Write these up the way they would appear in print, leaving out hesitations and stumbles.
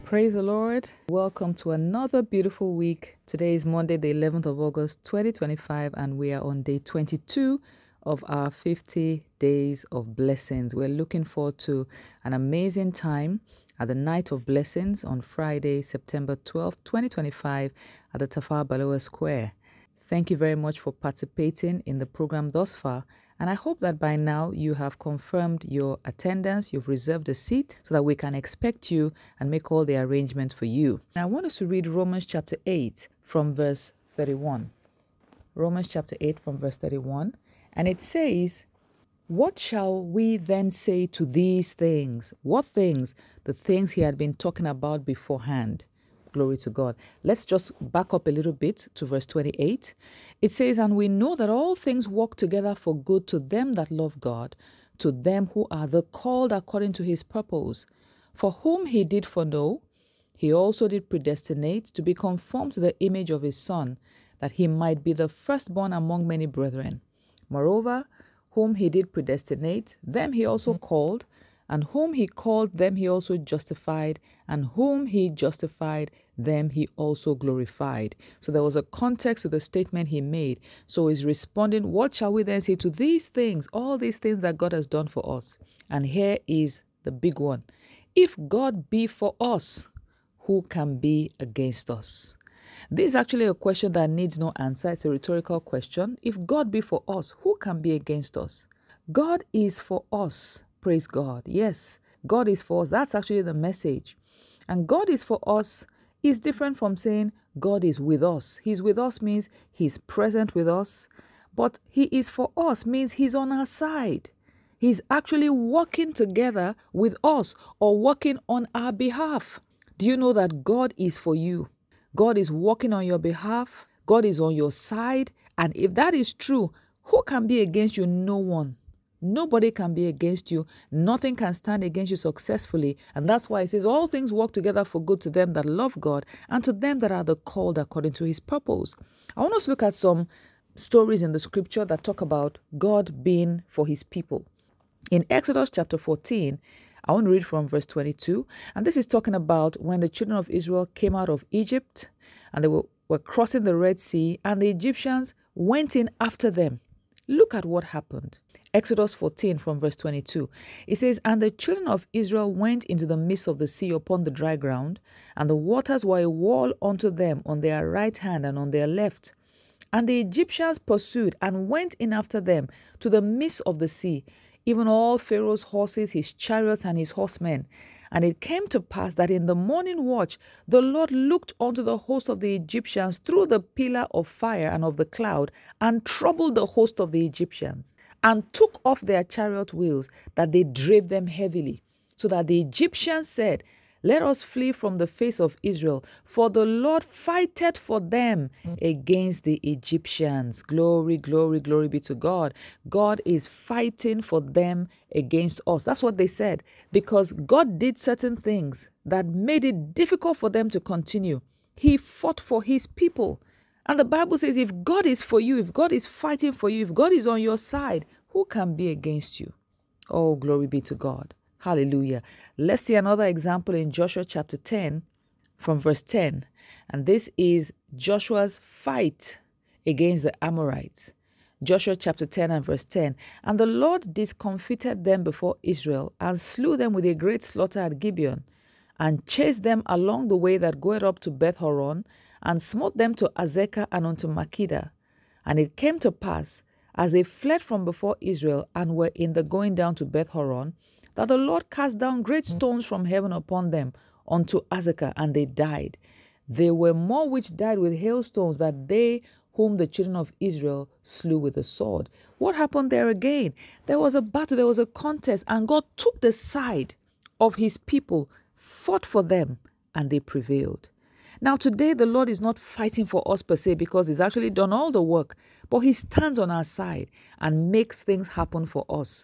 Praise the Lord. Welcome to another beautiful week. Today is Monday, the 11th of August, 2025, and we are on day 22 of our 50 days of blessings. We're looking forward to an amazing time at the Night of Blessings on Friday, September 12th, 2025, at the Tafawa Balewa Square. Thank you very much for participating in the program thus far. And I hope that by now you have confirmed your attendance, you've reserved a seat so that we can expect you and make all the arrangements for you. Now, I want us to read Romans chapter 8 from verse 31. Romans chapter 8 from verse 31. And it says, "What shall we then say to these things?" What things? The things he had been talking about beforehand. Glory to God. Let's just back up a little bit to verse 28. It says, "And we know that all things work together for good to them that love God, to them who are the called according to his purpose. For whom he did foreknow, he also did predestinate to be conformed to the image of his Son, that he might be the firstborn among many brethren. Moreover, whom he did predestinate, them he also called, and whom he called, them he also justified, and whom he justified, them he also glorified." So there was a context to the statement he made. So he's responding, what shall we then say to these things, all these things that God has done for us? And here is the big one. If God be for us, who can be against us? This is actually a question that needs no answer. It's a rhetorical question. If God be for us, who can be against us? God is for us. Praise God. Yes, God is for us. That's actually the message. And God is for us is different from saying God is with us. He's with us means he's present with us. But he is for us means he's on our side. He's actually working together with us or working on our behalf. Do you know that God is for you? God is working on your behalf. God is on your side. And if that is true, who can be against you? No one. Nobody can be against you. Nothing can stand against you successfully. And that's why it says all things work together for good to them that love God and to them that are the called according to his purpose. I want us to look at some stories in the scripture that talk about God being for his people. In Exodus chapter 14, I want to read from verse 22. And this is talking about when the children of Israel came out of Egypt and they were crossing the Red Sea and the Egyptians went in after them. Look at what happened. Exodus 14 from verse 22. It says, "And the children of Israel went into the midst of the sea upon the dry ground, and the waters were a wall unto them on their right hand and on their left. And the Egyptians pursued and went in after them to the midst of the sea, even all Pharaoh's horses, his chariots, and his horsemen. And it came to pass that in the morning watch the Lord looked unto the host of the Egyptians through the pillar of fire and of the cloud, and troubled the host of the Egyptians, and took off their chariot wheels, that they drave them heavily. So that the Egyptians said, Let us flee from the face of Israel, for the Lord fighteth for them against the Egyptians." Glory, glory, glory be to God. God is fighting for them against us. That's what they said, because God did certain things that made it difficult for them to continue. He fought for his people. And the Bible says, if God is for you, if God is fighting for you, if God is on your side, who can be against you? Oh, glory be to God. Hallelujah. Let's see another example in Joshua chapter 10 from verse 10. And this is Joshua's fight against the Amorites. Joshua chapter 10 and verse 10. "And the Lord discomfited them before Israel, and slew them with a great slaughter at Gibeon, and chased them along the way that goeth up to Beth Horon, and smote them to Azekah and unto Makkedah. And it came to pass, as they fled from before Israel, and were in the going down to Beth Horon, that the Lord cast down great stones from heaven upon them unto Azekah, and they died. There were more which died with hailstones than they whom the children of Israel slew with the sword." What happened there again? There was a battle, there was a contest, and God took the side of his people, fought for them, and they prevailed. Now today the Lord is not fighting for us per se, because he's actually done all the work, but he stands on our side and makes things happen for us.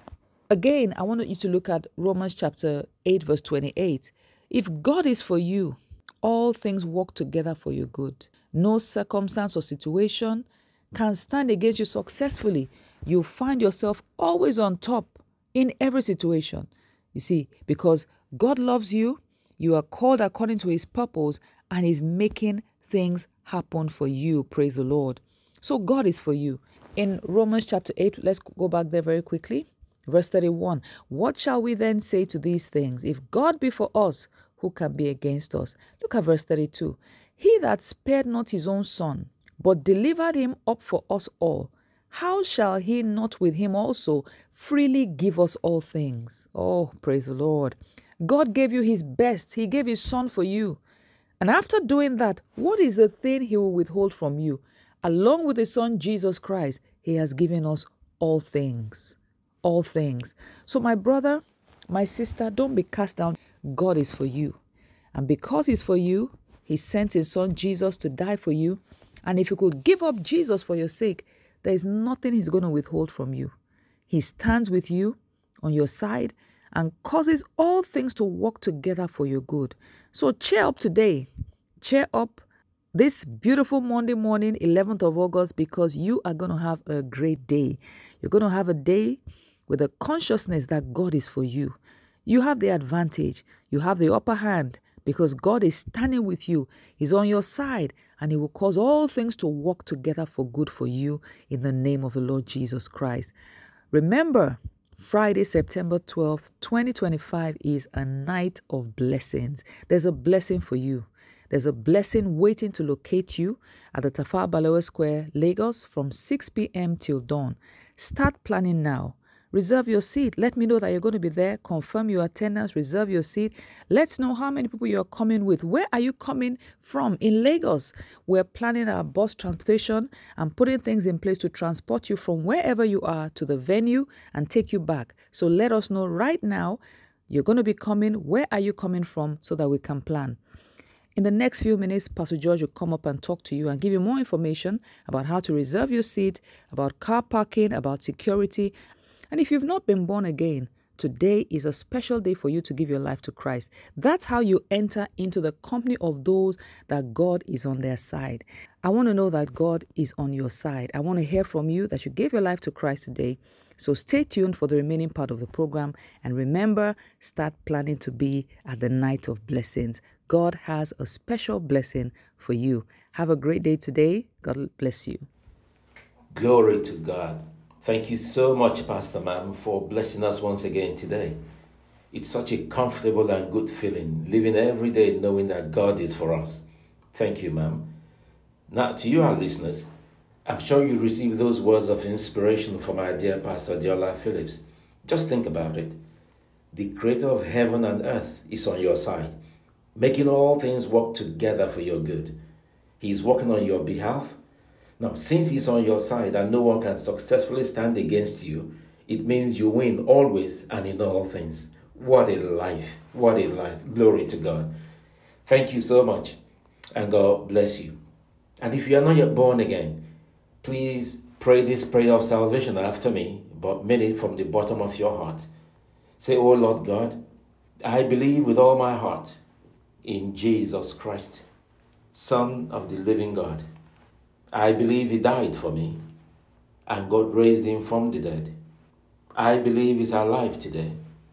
Again, I want you to look at Romans chapter 8 verse 28. If God is for you, all things work together for your good. No circumstance or situation can stand against you successfully. You find yourself always on top in every situation. You see, because God loves you, You are called according to his purpose, and he's making things happen for you. Praise the Lord. So God is for you. In Romans chapter 8, let's go back there very quickly. Verse 31. What shall we then say to these things? If God be for us, who can be against us? Look at verse 32. He that spared not his own son, but delivered him up for us all, how shall he not with him also freely give us all things? Oh, praise the Lord. God gave you his best. He gave his son for you. And after doing that, what is the thing he will withhold from you? Along with his son, Jesus Christ, he has given us all things. All things. So my brother, my sister, don't be cast down. God is for you. And because he's for you, he sent his son Jesus to die for you. And if you could give up Jesus for your sake, there is nothing he's going to withhold from you. He stands with you on your side and causes all things to work together for your good. So cheer up today. Cheer up this beautiful Monday morning, 11th of August, because you are going to have a great day. You're going to have a day with a consciousness that God is for you. You have the advantage. You have the upper hand because God is standing with you. He's on your side, and he will cause all things to work together for good for you in the name of the Lord Jesus Christ. Remember, Friday, September 12th, 2025 is a night of blessings. There's a blessing for you. There's a blessing waiting to locate you at the Tafawa Balewa Square, Lagos from 6 p.m. till dawn. Start planning now. Reserve your seat. Let me know that you're going to be there. Confirm your attendance. Reserve your seat. Let's know how many people you're coming with. Where are you coming from? In Lagos, we're planning our bus transportation and putting things in place to transport you from wherever you are to the venue and take you back. So let us know right now. You're going to be coming. Where are you coming from so that we can plan? In the next few minutes, Pastor George will come up and talk to you and give you more information about how to reserve your seat, about car parking, about security. And if you've not been born again, today is a special day for you to give your life to Christ. That's how you enter into the company of those that God is on their side. I want to know that God is on your side. I want to hear from you that you gave your life to Christ today. So stay tuned for the remaining part of the program. And remember, start planning to be at the night of blessings. God has a special blessing for you. Have a great day today. God bless you. Glory to God. Thank you so much, Pastor Ma'am, for blessing us once again today. It's such a comfortable and good feeling, living every day knowing that God is for us. Thank you, Ma'am. Now, to you, our listeners, I'm sure you received those words of inspiration from our dear Pastor Deola Phillips. Just think about it. The Creator of heaven and earth is on your side, making all things work together for your good. He is working on your behalf. Now, since he's on your side and no one can successfully stand against you, it means you win always and in all things. What a life. What a life. Glory to God. Thank you so much, and God bless you. And if you are not yet born again, please pray this prayer of salvation after me, but mean it from the bottom of your heart. Say, "Oh Lord God, I believe with all my heart in Jesus Christ, Son of the living God. I believe he died for me, and God raised him from the dead. I believe he's alive today.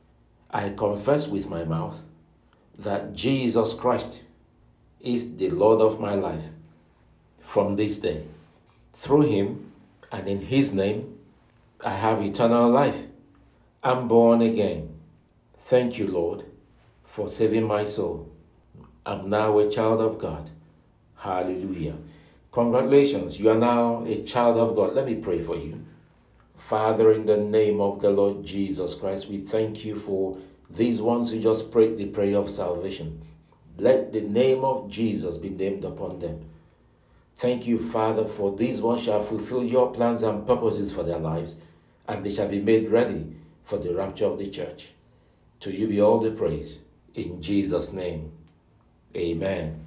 I confess with my mouth that Jesus Christ is the Lord of my life from this day. Through him and in his name, I have eternal life. I'm born again. Thank you, Lord, for saving my soul. I'm now a child of God. Hallelujah." Congratulations, you are now a child of God. Let me pray for you. Father, in the name of the Lord Jesus Christ, we thank you for these ones who just prayed the prayer of salvation. Let the name of Jesus be named upon them. Thank you, Father, for these ones shall fulfill your plans and purposes for their lives, and they shall be made ready for the rapture of the church. To you be all the praise. In Jesus' name, amen.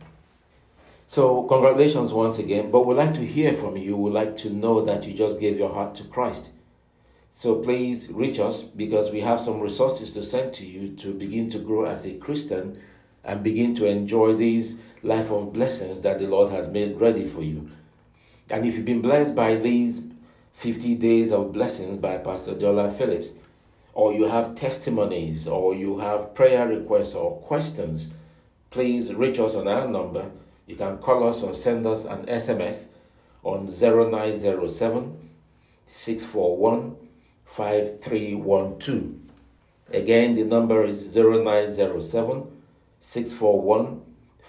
So congratulations once again, but we'd like to hear from you. We'd like to know that you just gave your heart to Christ. So please reach us, because we have some resources to send to you to begin to grow as a Christian and begin to enjoy these life of blessings that the Lord has made ready for you. And if you've been blessed by these 50 days of blessings by Pastor Deola Phillips, or you have testimonies, or you have prayer requests or questions, please reach us on our number. You can call us or send us an SMS on 0907 641 5312. Again, the number is 0907 641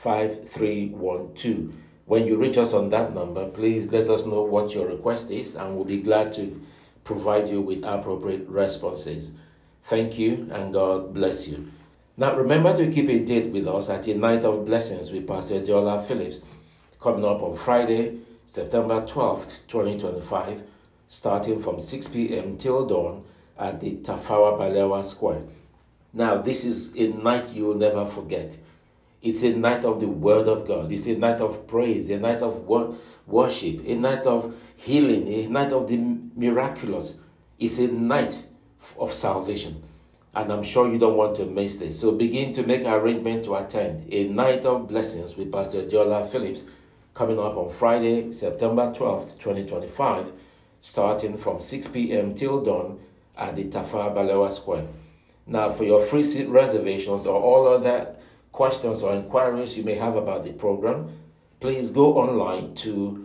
5312. When you reach us on that number, please let us know what your request is, and we'll be glad to provide you with appropriate responses. Thank you, and God bless you. Now, remember to keep a date with us at a Night of Blessings with Pastor Deola Phillips, coming up on Friday, September 12th, 2025, starting from 6 p.m. till dawn at the Tafawa Balewa Square. Now, this is a night you will never forget. It's a night of the Word of God. It's a night of praise, a night of worship, a night of healing, a night of the miraculous. It's a night of salvation. And I'm sure you don't want to miss this. So begin to make arrangement to attend a Night of Blessings with Pastor Deola Phillips, coming up on Friday, September 12th, 2025, starting from 6 p.m. till dawn at the Tafawa Balewa Square. Now, for your free seat reservations or all other questions or inquiries you may have about the program, please go online to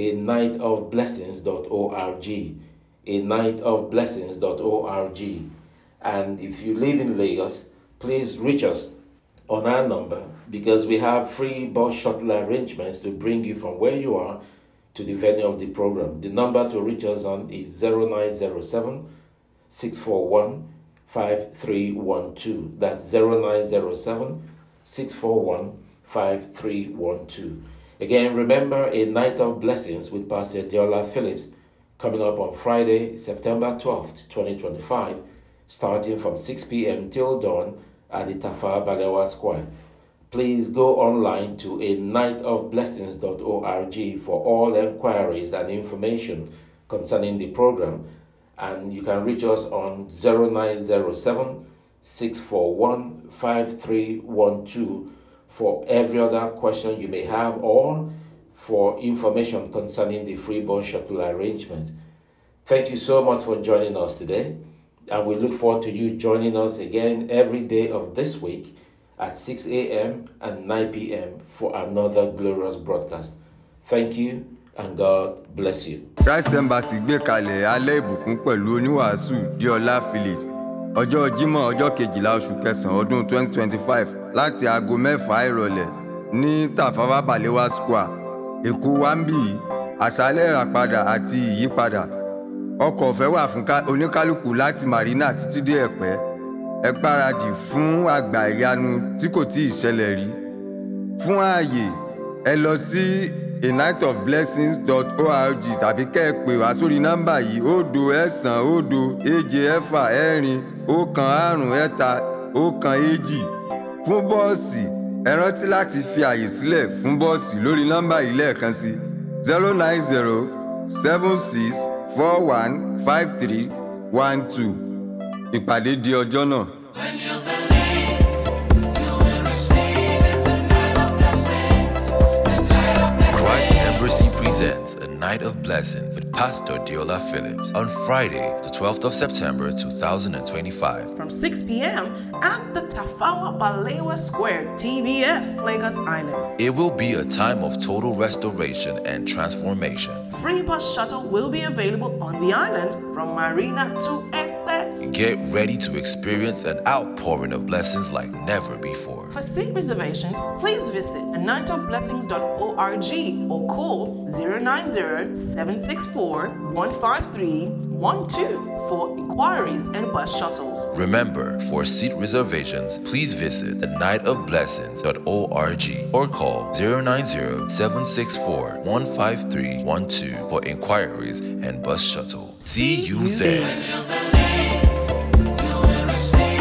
anightofblessings.org, anightofblessings.org. And if you live in Lagos, please reach us on our number, because we have free bus shuttle arrangements to bring you from where you are to the venue of the program. The number to reach us on is 0907 641 5312. That's 0907 641 5312. Again, remember, a Night of Blessings with Pastor Deola Phillips, coming up on Friday, September 12th, 2025, starting from 6 p.m. till dawn at the Tafawa Balewa Square. Please go online to anightofblessings.org for all enquiries and information concerning the program. And you can reach us on 0907 641 5312 for every other question you may have, or for information concerning the free bus shuttle arrangement. Thank you so much for joining us today, and we look forward to you joining us again every day of this week at 6 a.m. and 9 p.m. for another glorious broadcast. Thank you, and God bless you. Christ Embassy gbé kalẹ̀ alẹ́ ìbùkún pẹ̀lú oníwàásù Deola Phillips. Ọjọ́ Jímọ̀ ọjọ́ 12 oṣù kẹsàn-án ọdún 2025 láti aago 6 ìrọ̀lẹ́ ní Tafawa Balewa Square, Èkó wambi, àṣálẹ́ ìràpadà àti ìyípadà. Ọkọ̀ ọ̀fẹ́ wà fún oníkálùkù láti Marina títí dé Ẹ̀pẹ́. Ẹ gbáradì fún àgbà ìyanu tí kò tíì ṣẹlẹ̀ rí. Fún ààyè, ẹ lọ sí anightofblessings.org tàbí kẹ́ ẹ pè wá sórí nọ́mbà yìí 08076465312. Fún bọ́ọ̀sì, ẹ rántí láti fi ààyè sílẹ̀ fún bọ́ọ̀sì lórí nọ́mbà yìí lẹ́ẹ̀kan sí 09076415312. Ìpàdé di ọjọ́ náà. When you believe, you will receive. It's a night of blessings, a night of blessings. Christ Embassy presents a Night of Blessings with Pastor Deola Phillips on Friday, the 12th of September 2025. From 6 p.m. at the Tafawa Balewa Square, TBS, Lagos Island. It will be a time of total restoration and transformation. Free bus shuttle will be available on the island from Marina to Ekpe. Get ready to experience an outpouring of blessings like never before. For seat reservations, please visit anightofblessings.org or call 090-764-15312 for inquiries and bus shuttles. Remember, for seat reservations, please visit anightofblessings.org or call 090-764-15312 for inquiries and bus shuttle. See you there. When you believe, you will receive.